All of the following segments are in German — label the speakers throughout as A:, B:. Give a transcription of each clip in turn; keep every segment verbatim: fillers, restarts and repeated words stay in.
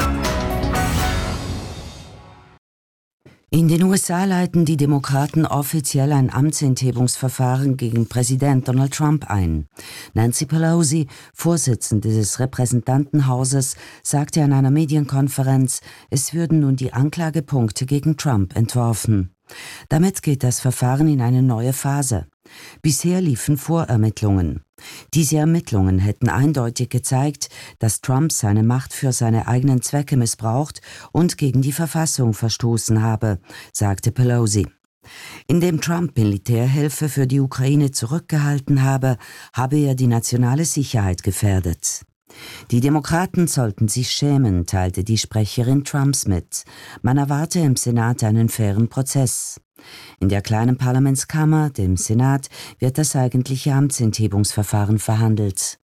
A: In den U S A leiten die Demokraten offiziell ein Amtsenthebungsverfahren gegen Präsident Donald Trump ein. Nancy Pelosi, Vorsitzende des Repräsentantenhauses, sagte an einer Medienkonferenz, es würden nun die Anklagepunkte gegen Trump entworfen. Damit geht das Verfahren in eine neue Phase. Bisher liefen Vorermittlungen. Diese Ermittlungen hätten eindeutig gezeigt, dass Trump seine Macht für seine eigenen Zwecke missbraucht und gegen die Verfassung verstoßen habe, sagte Pelosi. Indem Trump Militärhilfe für die Ukraine zurückgehalten habe, habe er die nationale Sicherheit gefährdet. Die Demokraten sollten sich schämen, teilte die Sprecherin Trumps mit. Man erwarte im Senat einen fairen Prozess. In der kleinen Parlamentskammer, dem Senat, wird das eigentliche Amtsenthebungsverfahren verhandelt.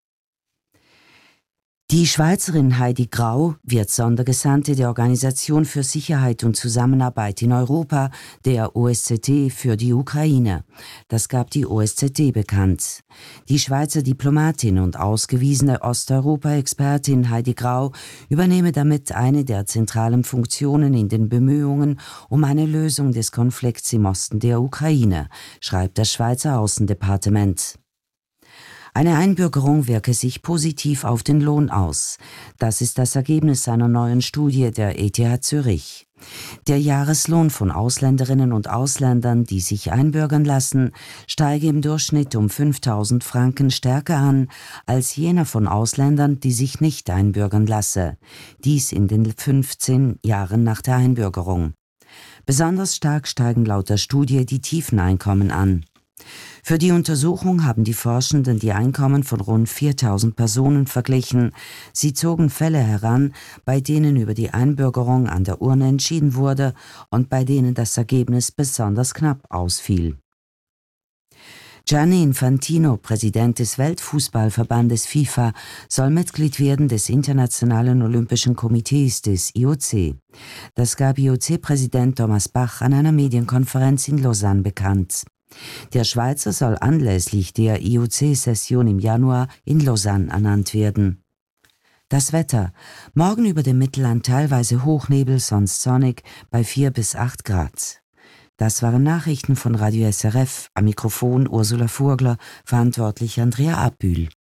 A: Die Schweizerin Heidi Grau wird Sondergesandte der Organisation für Sicherheit und Zusammenarbeit in Europa, der O S Z E, für die Ukraine. Das gab die O S Z E bekannt. Die Schweizer Diplomatin und ausgewiesene Osteuropa-Expertin Heidi Grau übernehme damit eine der zentralen Funktionen in den Bemühungen um eine Lösung des Konflikts im Osten der Ukraine, schreibt das Schweizer Außendepartement. Eine Einbürgerung wirke sich positiv auf den Lohn aus. Das ist das Ergebnis einer neuen Studie der E T H Zürich. Der Jahreslohn von Ausländerinnen und Ausländern, die sich einbürgern lassen, steige im Durchschnitt um fünftausend Franken stärker an als jener von Ausländern, die sich nicht einbürgern lasse. Dies in den fünfzehn Jahren nach der Einbürgerung. Besonders stark steigen laut der Studie die tiefen Einkommen an. Für die Untersuchung haben die Forschenden die Einkommen von rund viertausend Personen verglichen. Sie zogen Fälle heran, bei denen über die Einbürgerung an der Urne entschieden wurde und bei denen das Ergebnis besonders knapp ausfiel. Gianni Infantino, Präsident des Weltfußballverbandes FIFA, soll Mitglied werden des Internationalen Olympischen Komitees des I O C. Das gab I O C-Präsident Thomas Bach an einer Medienkonferenz in Lausanne bekannt. Der Schweizer soll anlässlich der I O C-Session im Januar in Lausanne ernannt werden. Das Wetter. Morgen über dem Mittelland teilweise Hochnebel, sonst sonnig bei vier bis acht Grad. Das waren Nachrichten von Radio S R F. Am Mikrofon Ursula Furgler, verantwortlich Andrea Abbühl.